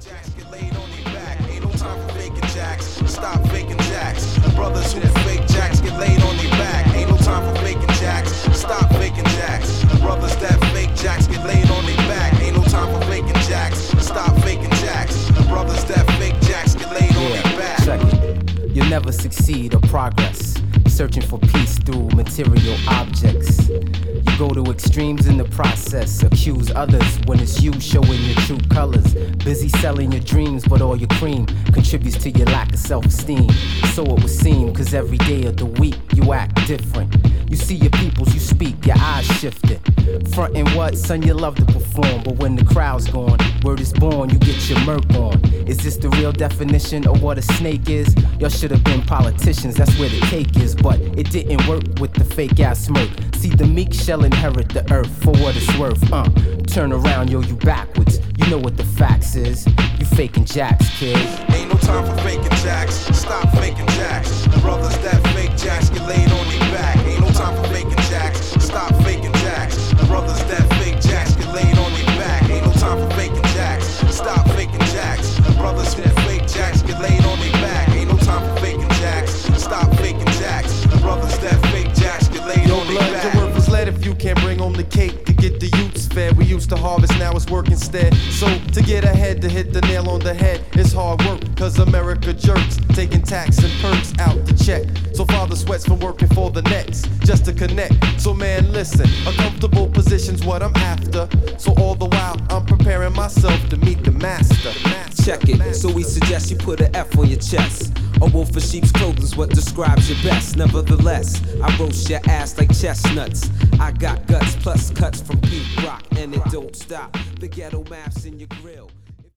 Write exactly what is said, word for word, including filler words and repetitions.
jacks get laid on their back. Ain't no time for faking jacks. Stop faking jacks. Brothers who fake jacks get laid on their back. Ain't no time for faking jacks. Stop faking jacks. Brothers that fake jacks get laid on their back. Ain't no time for faking jacks. Stop faking jacks. Brothers that fake jacks get laid on their back. Check it. You'll never succeed or progress searching for peace through material objects. You go to extremes in the process, accuse others when it's you showing your true colors. Busy selling your dreams, but all your cream contributes to your lack of self-esteem. So it would seem, cause every day of the week you act different. You see your peoples, you speak, your eyes shifted. Frontin' what, son, you love to perform, but when the crowd's gone, word is born, you get your murk on. Is this the real definition of what a snake is? Y'all should have been politicians, that's where the cake is, but it didn't work with the fake ass smirk. See, the meek shall inherit the earth for what it's worth. Uh, turn around, yo, you backwards. You know what the facts is. You faking jacks, kid. Ain't no time for faking jacks. Stop faking jacks. Brothers that fake jacks get laid on their back. Ain't no time for faking jacks. Stop faking jacks. Brothers that fake jacks get laid on their back. Ain't no time for faking jacks. Stop faking jacks. Brothers that fake jacks get laid on their back. Ain't no time for faking jacks. Stop faking jacks. Brothers that fake jacks get laid Yo, on their blood, back. your worth is lead if you can't bring home the cake to get the youths fed. We used to harvest, now it's work instead. So to get ahead, to hit the nail on the head, it's hard work, cause America jerks, taking tax and perks out to check. So father sweats from working for the next, just to connect. So man, listen, a comfortable position's what I'm after. So all the while, I'm preparing myself to meet the master. Check it, so we suggest you put an F on your chest. A wolf in sheep's clothing's what describes your best. Nevertheless, I roast your ass like chestnuts. I got guts plus cuts from Pete Rock, and it don't stop. The ghetto maps in your grill.